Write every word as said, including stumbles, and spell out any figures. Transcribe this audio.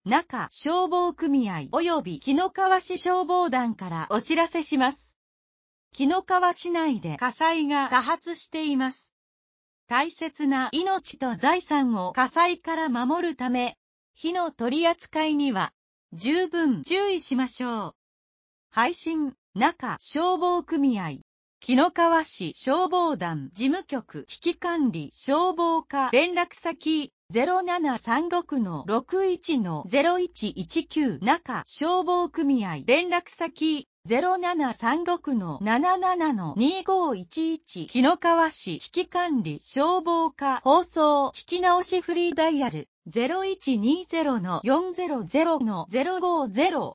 中消防組合及び紀の川市消防団からお知らせします。紀の川市内で火災が多発しています。大切な命と財産を火災から守るため、火の取り扱いには十分注意しましょう。配信、中消防組合、紀の川市消防団事務局危機管理消防課連絡先 ゼロななさんろくのろくいちのゼロいちいちきゅう 中消防組合連絡先ゼロななさんろくのななななのにごいちいち紀の川市危機管理消防課放送聞き直しフリーダイヤル ゼロいちにゼロのよんゼロゼロのゼロごゼロ